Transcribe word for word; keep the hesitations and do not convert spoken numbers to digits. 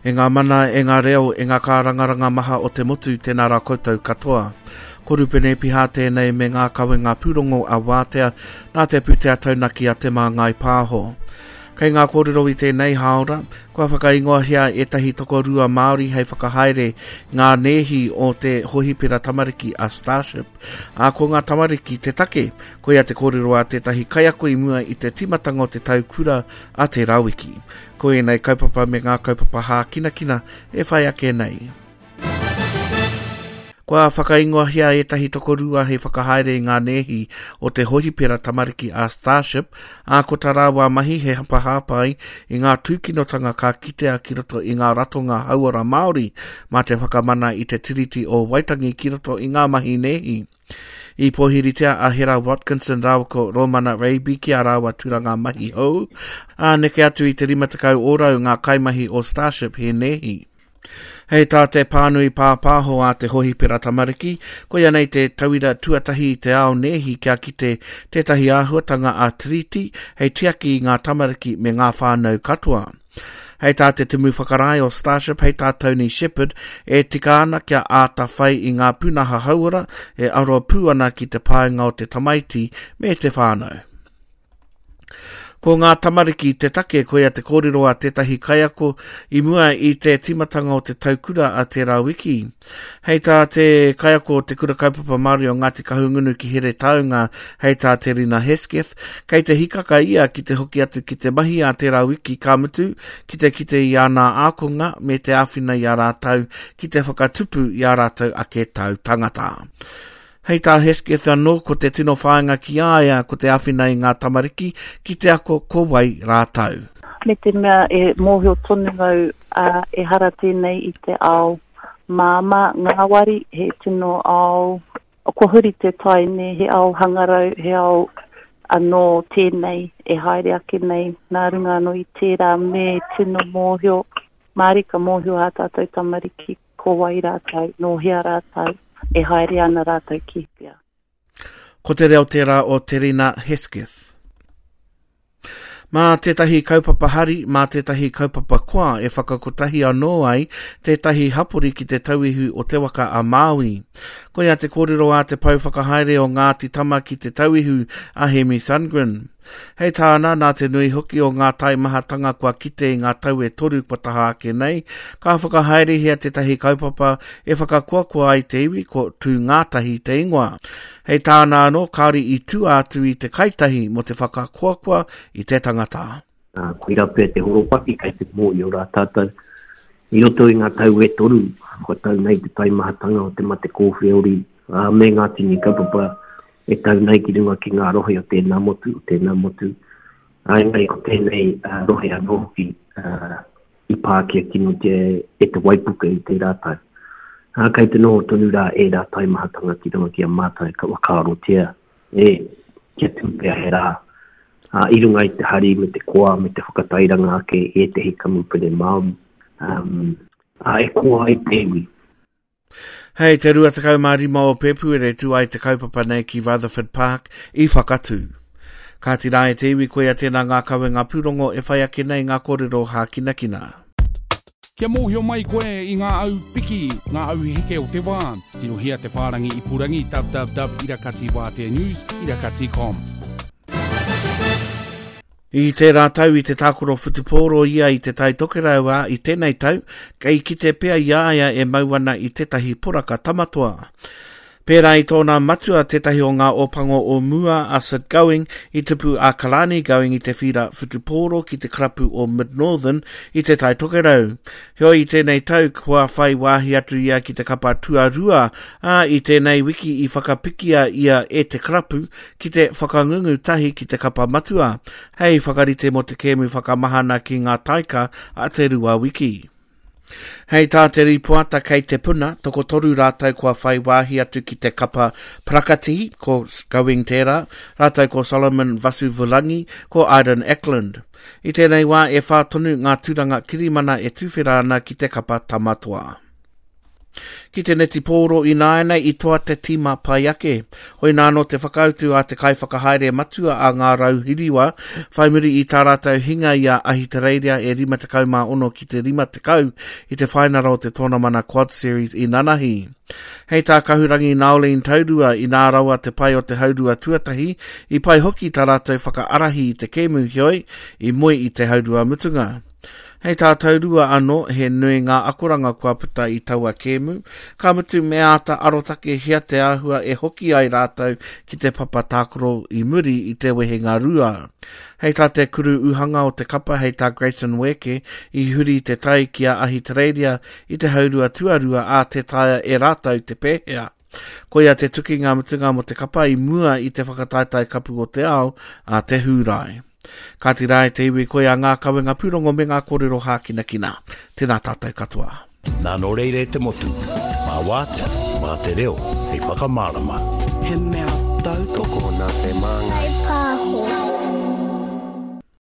E ngā mana, e ngā reo, e ngā kārangaranga maha o te motu tēnā rā koutou katoa. Korupene piha tēnei me ngā kawe ngā pūrongo a wātea, nā te pūtea taunaki a te mā ngai pāho. Kei ngā kōrero i tēnei haora, kua whakaingoa hea e tahi toko rua Māori hei whakahaere ngā nehi o te hohipera tamariki a Starship. A ko ngā tamariki te take, ko ia te kōrero a tētahi kaiako i mua i te timatanga o te taukura a te rawiki. Ko e nei kaupapa me ngā kaupapa hā kina kina e whai ake nei. Kua whakaingoa hea e tahi toko rua hei whakahaere ngā nehi o te hohipera tamariki a Starship, a ko tā rāua mahi he hapahapai i ngā tūkinotanga ka kitea ki roto i ngā ratonga hauara Māori, mā te whakamana i te tiriti o Waitangi ki roto i ngā mahi nehi. I pohiritea a Hera Watkinson rāua ko Romana Reiby ki a rāua turanga mahi hou, a neke atu i te rimatakau ōrau ngā kaimahi o Starship he nehi. Hei tā te pānui pāpāho a te hohipera tamariki, ko ia nei te tauira tuatahi te ao nehi kia ki te tētahi āhuatanga a Tiriti, hei tiaki i ngā tamariki me ngā whānau katoa. Hei tā te tumu whakarai o Starship, hei tā Tony Shepherd, e tika ana kia āta whai i ngā punaha hauara, e aroa pūana ki te pāinga o te tamaiti me te whānau. Ko ngā tamariki te take ko ia te kōrero a tētahi kaiako i mua i te timatanga o te taukura a te rawiki. Hei tā te kaiako o te kura kaupapa Māori o Ngāti Kahungunu ki here taunga hei tā te Rina Hesketh, kei te hikaka ia ki te hoki atu ki te mahi a te rawiki ka mutu, ki te kite i ana ākonga me te āwhina i a rātau, ki te whakatupu i a rātau a ke tau tangata. Hei tā Hesketh anō ko te tino whāinga ki aia ko te āwhina i ngā tamariki ki te ako ko wai rātau. Me te mea e mōhio tonu ngau uh, e hara tēnei i te ao māma ngāwari he tino ao ko huri te taine he ao hangarau he ao anō tēnei e haere ake nei nā runga anō i tērā me tino mōhio marika mōhio a tātou tamariki ko wai rātau no hea rātau. E haere ana rātou ki pia. Ko te reo tērā o te Rina Hesketh. Mā tētahi kaupapa hari, mā tētahi kaupapa koa e whakakotahi anō ai tētahi hapori ki te tauihu o te waka a Māui. Ko ia te kōrero a te pau whakahaere o Ngāti Tama ki te tauihu a Hemi Sundgren. Hei tāna nā te nui hoki o ngā tai mahatanga kua kite i ngā tau e toru kua taha ake nei, ka whakahaere hea tētahi kaupapa e whakakua kua ai te iwi ko tū ngātahi te ingoa. Hei tāna anō kāri i tū atu i te kaitahi mo te whakakua kua i te tangata. Uh, Kui rapea te horopaki kai te mō i o rā tātou. I roto i ngā tau e toru, ko tau nei te tai mahatanga o te mate kōwhi ori, uh, me ngā tini kaupapa e tau nei ki runga ki ngā rohe o tēnā motu, o tēnā motu. Ai nei ko tēnei uh, rohe anō ki uh, i pākia kino te e te waipuka i te rātai. Uh, kai te noho tonu rā e rātai mahatanga ki runga ki a mātai ka wakaro tea. E, kia tūpea he rā. Uh, I runga i te hari me te koa, me te whakatairanga ake e te hika mupere Māori. Um, uh, e koa i te iwi. Hei, te rua te kaumārima o Pepu e re tu ai te kaupapa nei ki Rutherford Park i whakatu. Ka tira e te iwi koea tēnā ngā kawe ngā pūrongo e whai ake nei ngā kōrero hā kina kina. Kia mōhio mai koe i ngā au piki, ngā au heke o te wā. Tino hea te whārangi i purangi, w w w dot irakati wātea news dot irakati dot com. I tērā tau i te tākoro whutupōro ia i te tai tokerau a i tēnei tau, kei ki te pea iaia e mauana i tētahi poraka tamatoa. Pērā i tōna matua tētahi o ngā opango o Mua a Sid Going i tupu a Kalani Going i te whira whutupōro ki te krapu o Mid-Northern i te tai tokerau. Hio i tēnei tau kua whai wāhi atu ia ki te kapa tuarua a i tēnei wiki i whakapikia ia e te krapu ki te whakangungu tahi ki te kapa matua. Hei whakarite mo te kēmu whakamahana ki ngā taika a te rua wiki. Hei tā te ripuata kei te puna, toko toru rātau kua whai wāhi atu ki te kapa Prakati, ko Going tērā, rātau ko Solomon Vasuvulangi, ko Aidan Eklund. I tēnei wā e whātonu ngā tūranga kirimana e tūwhera ana ki te kapa Tamatoa. Ki te neti pōro i nāna i toa te tima pai ake. Hoi nāno te whakautu a te kai whakahaere matua a ngā rauhiriwa, whai muri i tā rātou hinga i a Ahitereiria e rima te kau mā ono ki te rima te kau i te whainara o te tōna mana Quad Series i Nanahi. Hei tā kahurangi Naolene Taurua i nā raua te pai o te haurua tuatahi, i pai hoki tā rātou whakaarahi i te kēmu hioi, i moe i te haurua mutunga. Hei tā taurua anō, he nui ngā akoranga kua puta i taua kēmu, ka mutu me āta arotake hia te āhua e hoki ai rātou ki te papa tākoro i muri i te wehenga rua. Hei tā te kuru uhanga o te kapa hei tā Grayson Weke i huri te tai ki a Ahitereiria i te haurua tuarua a te taia e rātou te pēhea. Koia te tuki ngā mutunga mo te kapa i mua i te whakataitai kapu o te ao a te hūrai. Ka ti rai te iwi koe a ngā kawenga purongo me ngā kōrero hākina kina. Tēnā tātou katoa. Nā no reire te motu. Mā wātea, mā te reo, hei whakamārama. He mea tau toko nā te māngai. Hei pāho.